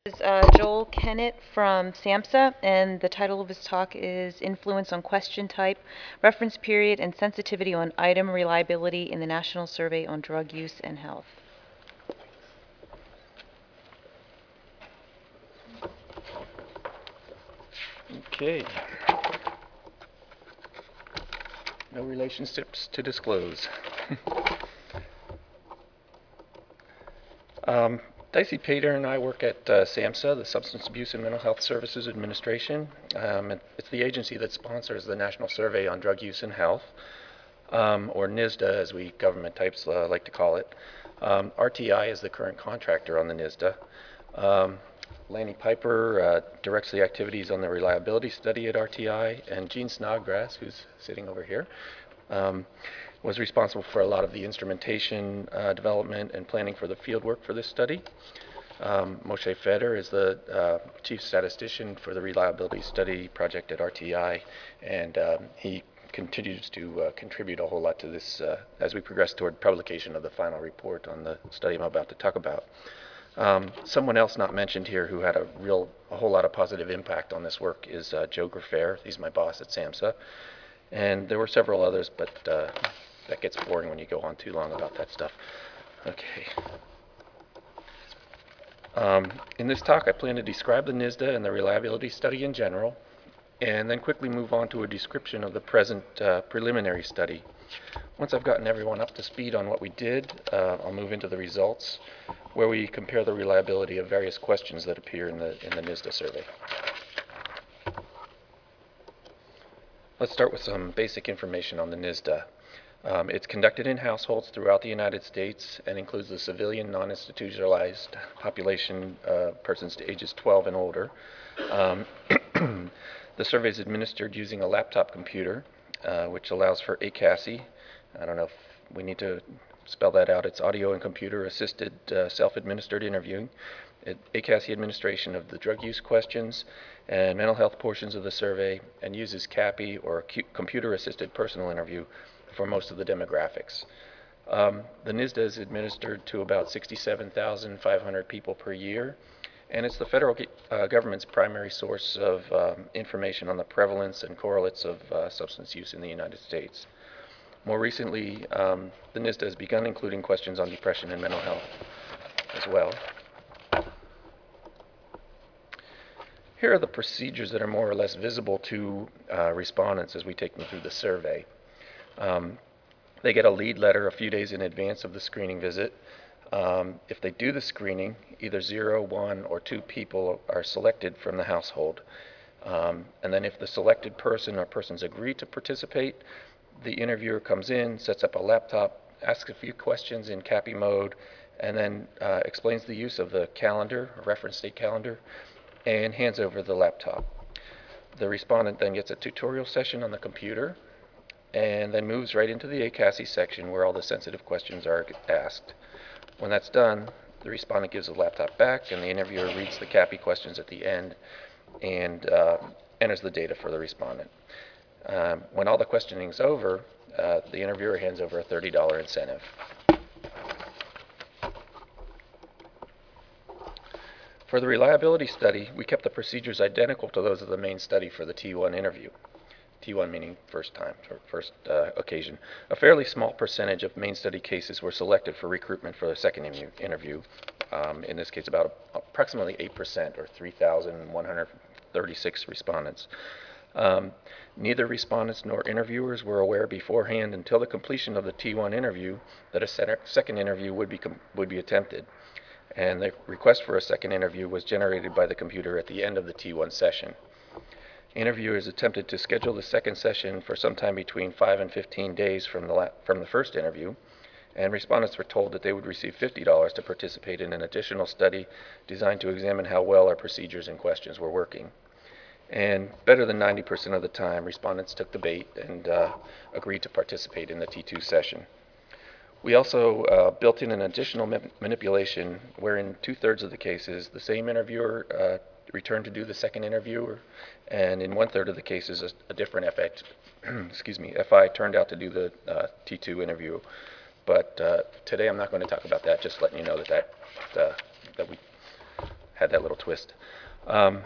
Is Joel Kennett from SAMHSA, and the title of his talk is Influence on Question Type, Reference Period, and Sensitivity on Item Reliability in the National Survey on Drug Use and Health. Okay. No relationships to disclose. Dicey Pater and I work at SAMHSA, the Substance Abuse and Mental Health Services Administration. It's the agency that sponsors the National Survey on Drug Use and Health, or NISDA as we government types like to call it. RTI is the current contractor on the NISDA. Lanny Piper directs the activities on the reliability study at RTI, and Gene Snodgrass, who's sitting over here, was responsible for a lot of the instrumentation development and planning for the field work for this study. Moshe Feder is the chief statistician for the reliability study project at RTI, and he continues to contribute a whole lot to this as we progress toward publication of the final report on the study I'm about to talk about. Someone else not mentioned here who had a whole lot of positive impact on this work is Joe Graffair. He's my boss at SAMHSA. And there were several others, but that gets boring when you go on too long about that stuff. Okay. In this talk, I plan to describe the NISDA and the reliability study in general, and then quickly move on to a description of the present preliminary study. Once I've gotten everyone up to speed on what we did, I'll move into the results, where we compare the reliability of various questions that appear in the NISDA survey. Let's start with some basic information on the NISDA. It's conducted in households throughout the United States and includes the civilian non-institutionalized population, persons to ages 12 and older. The survey is administered using a laptop computer, which allows for ACASI. I don't know if we need to spell that out. It's audio and computer assisted self-administered interviewing. ACASI administration of the drug use questions and mental health portions of the survey, and uses CAPI, or computer assisted personal interview, for most of the demographics. The NISDA is administered to about 67,500 people per year, and it's the federal government's primary source of information on the prevalence and correlates of substance use in the United States. More recently, the NISDA has begun including questions on depression and mental health as well. Here are the procedures that are more or less visible to respondents as we take them through the survey. They get a lead letter a few days in advance of the screening visit. If they do the screening, either 0, 1, or 2 people are selected from the household. And then if the selected person or persons agree to participate, the interviewer comes in, sets up a laptop, asks a few questions in CAPI mode, and then explains the use of the calendar, a reference date calendar, and hands over the laptop. The respondent then gets a tutorial session on the computer, and then moves right into the ACASI section where all the sensitive questions are asked. When that's done, the respondent gives the laptop back, and the interviewer reads the CAPI questions at the end and enters the data for the respondent. When all the questioning is over, the interviewer hands over a $30 incentive. For the reliability study, we kept the procedures identical to those of the main study for the T1 interview. T1 meaning first time, or first occasion. A fairly small percentage of main study cases were selected for recruitment for the second interview. In this case, about approximately 8%, or 3,136 respondents. Neither respondents nor interviewers were aware beforehand until the completion of the T1 interview that a second interview would be attempted. And the request for a second interview was generated by the computer at the end of the T1 session. Interviewers attempted to schedule the second session for sometime between 5 and 15 days from the first interview, and respondents were told that they would receive $50 to participate in an additional study designed to examine how well our procedures and questions were working. And better than 90% of the time, respondents took the bait and agreed to participate in the T2 session. We also built in an additional manipulation where in 2/3 of the cases, the same interviewer returned to do the second interview, and in 1/3 of the cases, a different FI turned out to do the T2 interview. But today I'm not going to talk about that, just letting you know that we had that little twist. Um,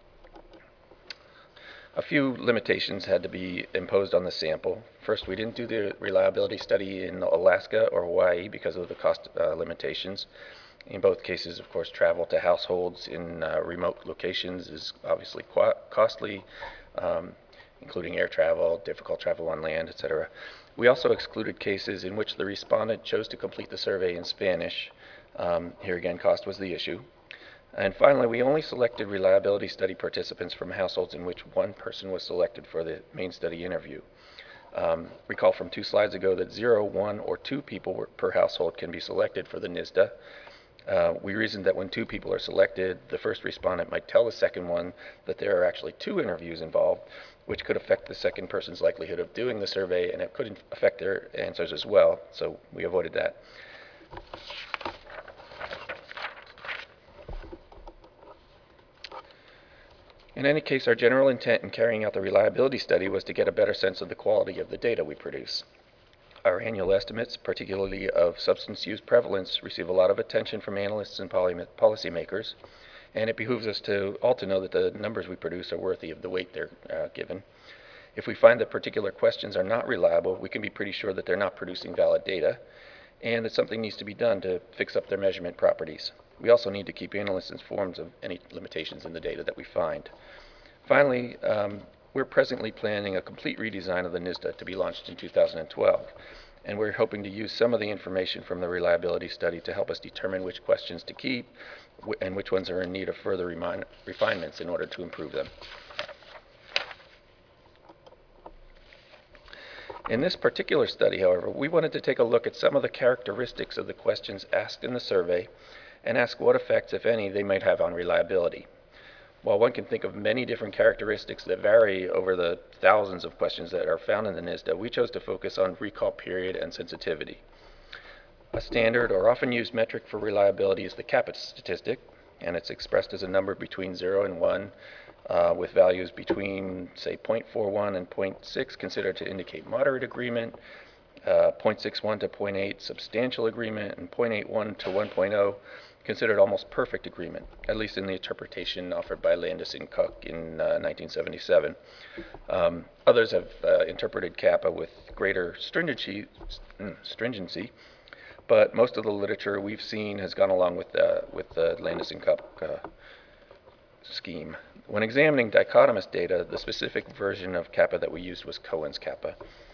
a few limitations had to be imposed on the sample. First, we didn't do the reliability study in Alaska or Hawaii because of the cost limitations. In both cases, of course, travel to households in remote locations is obviously costly, um, including air travel, difficult travel on land, etc. We also excluded cases in which the respondent chose to complete the survey in Spanish. Here again, cost was the issue. And finally, we only selected reliability study participants from households in which one person was selected for the main study interview. Recall from 2 slides ago that 0, 1, or 2 people per household can be selected for the NSDA. We reasoned that when 2 people are selected, the first respondent might tell the second one that there are actually 2 interviews involved, which could affect the second person's likelihood of doing the survey, and it could affect their answers as well, so we avoided that. In any case, our general intent in carrying out the reliability study was to get a better sense of the quality of the data we produce. Our annual estimates, particularly of substance use prevalence, receive a lot of attention from analysts and policymakers, and it behooves us all to know that the numbers we produce are worthy of the weight they're given. If we find that particular questions are not reliable, we can be pretty sure that they're not producing valid data, and that something needs to be done to fix up their measurement properties. We also need to keep analysts informed of any limitations in the data that we find. Finally, we're presently planning a complete redesign of the NSDA to be launched in 2012, and we're hoping to use some of the information from the reliability study to help us determine which questions to keep and which ones are in need of further refinements in order to improve them. In this particular study, however, we wanted to take a look at some of the characteristics of the questions asked in the survey and ask what effects, if any, they might have on reliability. While one can think of many different characteristics that vary over the thousands of questions that are found in the NSDA, we chose to focus on recall period and sensitivity. A standard or often used metric for reliability is the CAPA statistic, and it's expressed as a number between 0 and 1, with values between, say, 0.41 and 0.6 considered to indicate moderate agreement, 0.61 to 0.8 substantial agreement, and 0.81 to 1.0 considered almost perfect agreement, at least in the interpretation offered by Landis and Cook in 1977. Others have interpreted CAPA with greater stringency, but most of the literature we've seen has gone along with the Landis and Cook scheme. When examining dichotomous data, the specific version of CAPA that we used was Cohen's CAPA.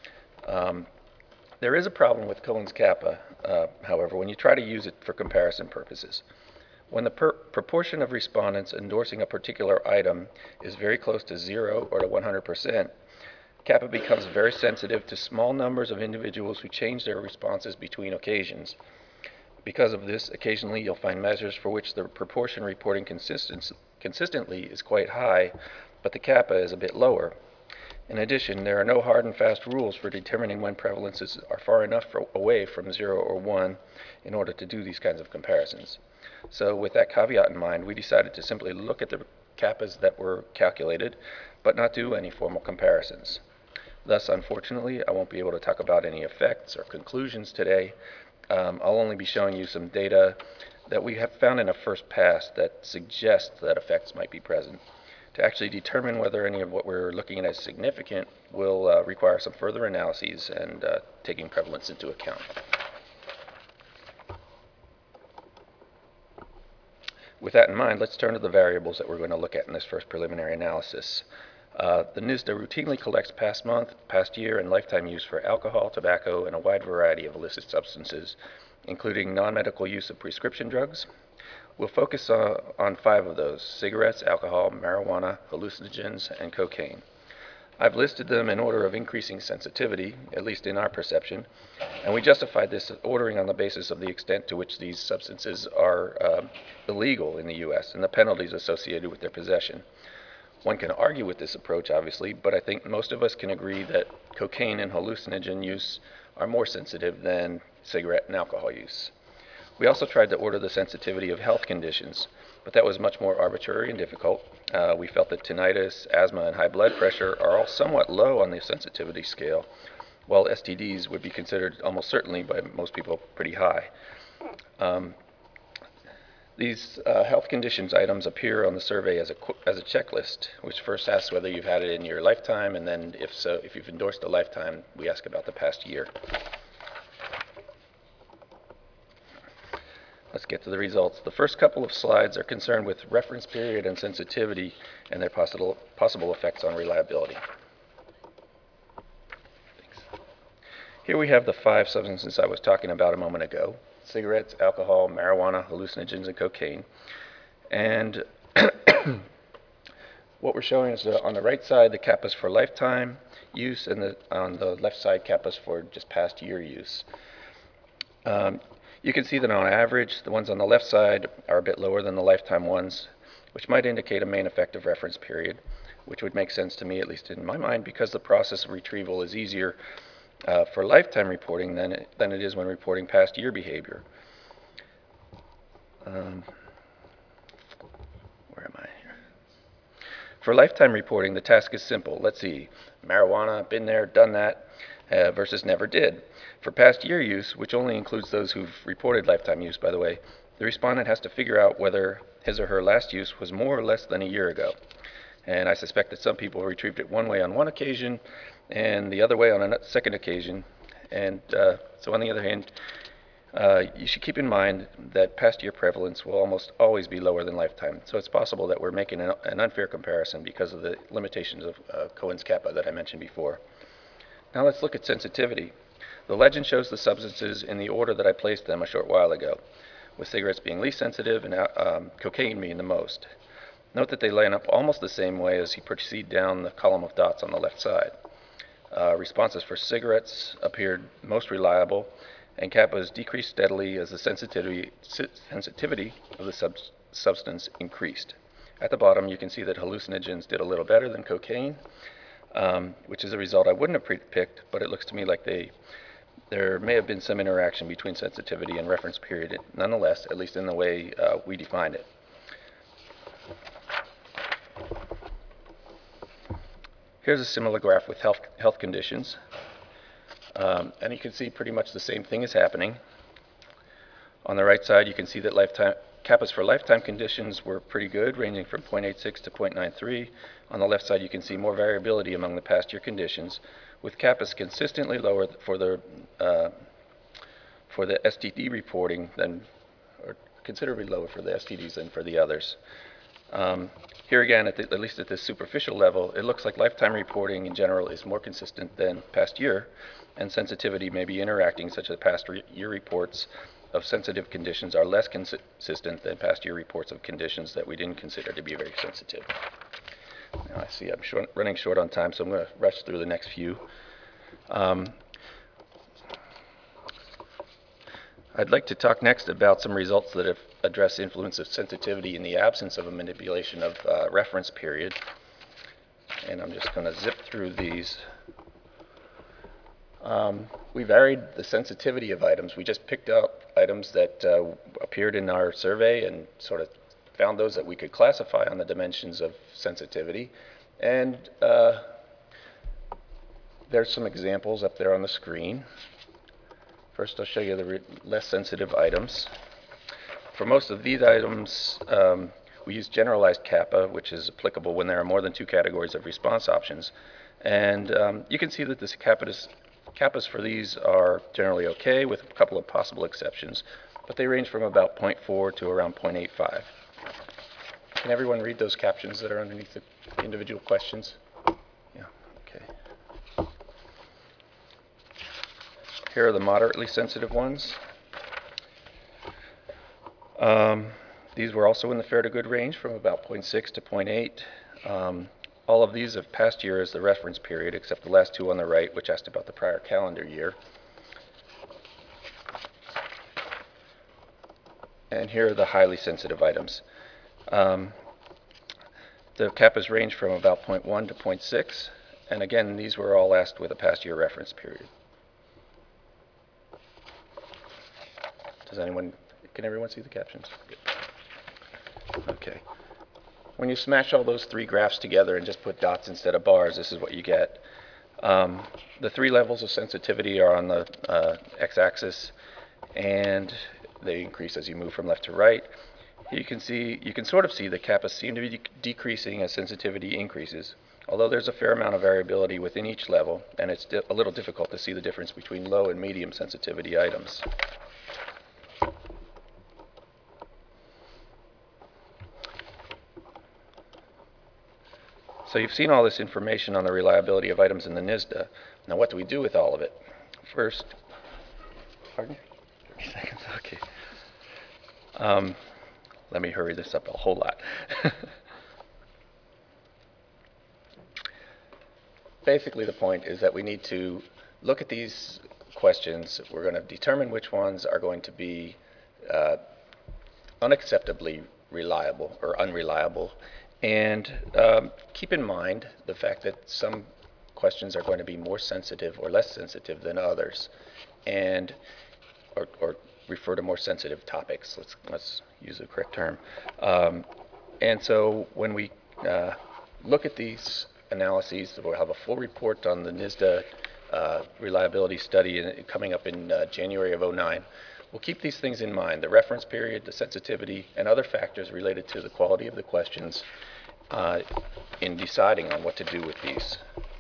There is a problem with Cohen's CAPA, however, when you try to use it for comparison purposes. When the proportion of respondents endorsing a particular item is very close to 0 or to 100%, CAPA becomes very sensitive to small numbers of individuals who change their responses between occasions. Because of this, occasionally you'll find measures for which the proportion reporting consistently is quite high, but the CAPA is a bit lower. In addition, there are no hard and fast rules for determining when prevalences are far enough away from 0 or 1 in order to do these kinds of comparisons. So with that caveat in mind, we decided to simply look at the CAPAs that were calculated, but not do any formal comparisons. Thus, unfortunately, I won't be able to talk about any effects or conclusions today. I'll only be showing you some data that we have found in a first pass that suggests that effects might be present. To actually determine whether any of what we're looking at is significant will require some further analyses and taking prevalence into account. With that in mind, let's turn to the variables that we're going to look at in this first preliminary analysis. The NSDA routinely collects past month, past year, and lifetime use for alcohol, tobacco, and a wide variety of illicit substances, including non-medical use of prescription drugs. We'll focus on 5 of those: cigarettes, alcohol, marijuana, hallucinogens, and cocaine. I've listed them in order of increasing sensitivity, at least in our perception, and we justified this ordering on the basis of the extent to which these substances are illegal in the U.S. and the penalties associated with their possession. One can argue with this approach, obviously, but I think most of us can agree that cocaine and hallucinogen use are more sensitive than cigarette and alcohol use. We also tried to order the sensitivity of health conditions, but that was much more arbitrary and difficult. We felt that tinnitus, asthma, and high blood pressure are all somewhat low on the sensitivity scale, while STDs would be considered almost certainly by most people pretty high. These health conditions items appear on the survey as a checklist, which first asks whether you've had it in your lifetime, and then if so, if you've endorsed a lifetime, we ask about the past year. Let's get to the results. The first couple of slides are concerned with reference period and sensitivity and their possible effects on reliability. Thanks. Here we have the 5 substances I was talking about a moment ago: cigarettes, alcohol, marijuana, hallucinogens, and cocaine. And what we're showing is on the right side, the CAPAs for lifetime use, and on the left side, CAPAs for just past year use. You can see that on average, the ones on the left side are a bit lower than the lifetime ones, which might indicate a main effective reference period, which would make sense to me, at least in my mind, because the process of retrieval is easier for lifetime reporting than it is when reporting past year behavior. Where am I here? For lifetime reporting, the task is simple. Let's see, marijuana, been there, done that, versus never did. For past year use, which only includes those who've reported lifetime use, by the way, the respondent has to figure out whether his or her last use was more or less than a year ago. And I suspect that some people retrieved it one way on one occasion and the other way on a second occasion. And so on the other hand, you should keep in mind that past year prevalence will almost always be lower than lifetime. So it's possible that we're making an unfair comparison because of the limitations of Cohen's kappa that I mentioned before. Now let's look at sensitivity. The legend shows the substances in the order that I placed them a short while ago, with cigarettes being least sensitive and cocaine being the most. Note that they line up almost the same way as you proceed down the column of dots on the left side. Responses for cigarettes appeared most reliable, and kappas decreased steadily as the sensitivity of the substance increased. At the bottom, you can see that hallucinogens did a little better than cocaine, which is a result I wouldn't have picked, but it looks to me like there may have been some interaction between sensitivity and reference period, nonetheless, at least in the way we defined it. Here's a similar graph with health conditions. And you can see pretty much the same thing is happening. On the right side, you can see that kappas for lifetime conditions were pretty good, ranging from 0.86 to 0.93. On the left side, you can see more variability among the past year conditions, with kappas consistently lower for the STD reporting or considerably lower for the STDs than for the others. Here again, at least at this superficial level, it looks like lifetime reporting in general is more consistent than past year, and sensitivity may be interacting, such that past year reports of sensitive conditions are less consistent than past year reports of conditions that we didn't consider to be very sensitive. Now I see I'm running short on time, so I'm going to rush through the next few. I'd like to talk next about some results that have addressed influence of sensitivity in the absence of a manipulation of reference period. And I'm just going to zip through these. We varied the sensitivity of items. We just picked out items that appeared in our survey and sort of found those that we could classify on the dimensions of sensitivity. And there's some examples up there on the screen. First, I'll show you the less sensitive items. For most of these items, we use generalized kappa, which is applicable when there are more than 2 categories of response options. And you can see that this kappas for these are generally okay, with a couple of possible exceptions, but they range from about 0.4 to around 0.85. Can everyone read those captions that are underneath the individual questions? Yeah, okay. Here are the moderately sensitive ones. These were also in the fair to good range from about 0.6 to 0.8. All of these have past year as the reference period, except the last 2 on the right, which asked about the prior calendar year. And here are the highly sensitive items. The kappas range from about 0.1 to 0.6, and again, these were all asked with a past year reference period. Can everyone see the captions? Good. Okay. When you smash all those 3 graphs together and just put dots instead of bars, this is what you get. The 3 levels of sensitivity are on the x-axis, and they increase as you move from left to right. You can sort of see the kappas seem to be decreasing as sensitivity increases, although there's a fair amount of variability within each level, and it's a little difficult to see the difference between low and medium sensitivity items. So you've seen all this information on the reliability of items in the NISDA. Now what do we do with all of it? First, pardon? 30 seconds, okay. Let me hurry this up a whole lot. Basically, the point is that we need to look at these questions. We're going to determine which ones are going to be unacceptably reliable or unreliable, and keep in mind the fact that some questions are going to be more sensitive or less sensitive than others, and or refer to more sensitive topics. Let's use the correct term. And so when we look at these analyses, we'll have a full report on the NISDA reliability study coming up in January of '09. We'll keep these things in mind, the reference period, the sensitivity, and other factors related to the quality of the questions in deciding on what to do with these.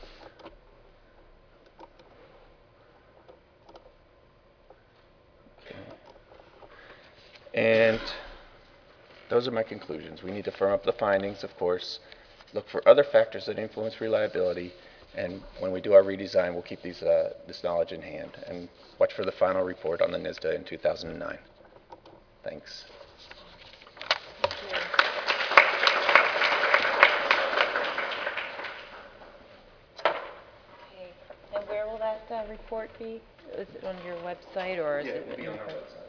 And those are my conclusions. We need to firm up the findings, of course, look for other factors that influence reliability, and when we do our redesign, we'll keep this knowledge in hand and watch for the final report on the NISDA in 2009. Thanks. And where will that report be? Is it on your website or is it? It'll be on our website.